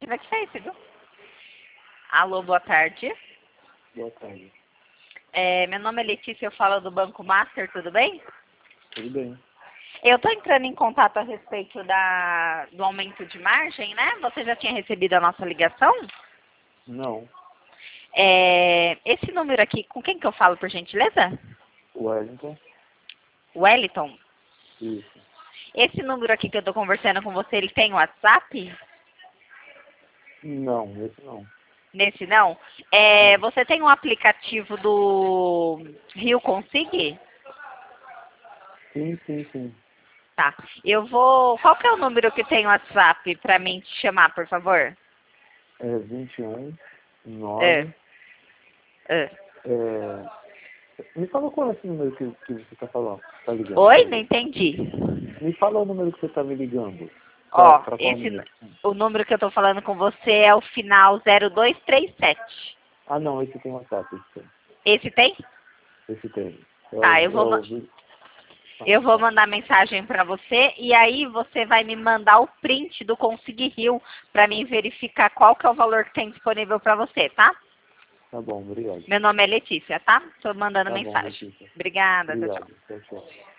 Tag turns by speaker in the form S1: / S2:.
S1: Vai que é viu? Alô, boa tarde.
S2: Boa tarde.
S1: Meu nome é Letícia, eu falo do Banco Master, tudo bem?
S2: Tudo bem?
S1: Eu estou entrando em contato a respeito do aumento de margem, né? Você já tinha recebido a nossa ligação?
S2: Não.
S1: Esse número aqui, com quem que eu falo, por gentileza?
S2: Wellington?
S1: Wellington.
S2: Isso.
S1: Esse número aqui que eu estou conversando com você, ele tem WhatsApp?
S2: Não, esse não.
S1: Nesse não?
S2: Não.
S1: Você tem um aplicativo do Rio Consig?
S2: Sim.
S1: Tá. Qual que é o número que tem WhatsApp para mim te chamar, por favor?
S2: É 21
S1: É.
S2: 9.
S1: É.
S2: Me fala qual é esse número que você está falando, tá ligando.
S1: Oi, não entendi.
S2: Me fala o número que você está me ligando.
S1: Ó,
S2: Pra qual número?
S1: o número que eu tô falando com você é o final 0237.
S2: Ah, não, esse tem WhatsApp. Esse tem.
S1: Esse tem?
S2: Esse tem.
S1: Tá, eu vou mandar mensagem para você e aí você vai me mandar o print do Consig Rio para mim verificar qual que é o valor que tem disponível para você, tá?
S2: Tá bom, obrigado.
S1: Meu nome é Letícia, tá? Tô mandando
S2: Tá bom,
S1: mensagem.
S2: Letícia.
S1: Obrigada, tchau, tchau.
S2: Obrigado. Tchau.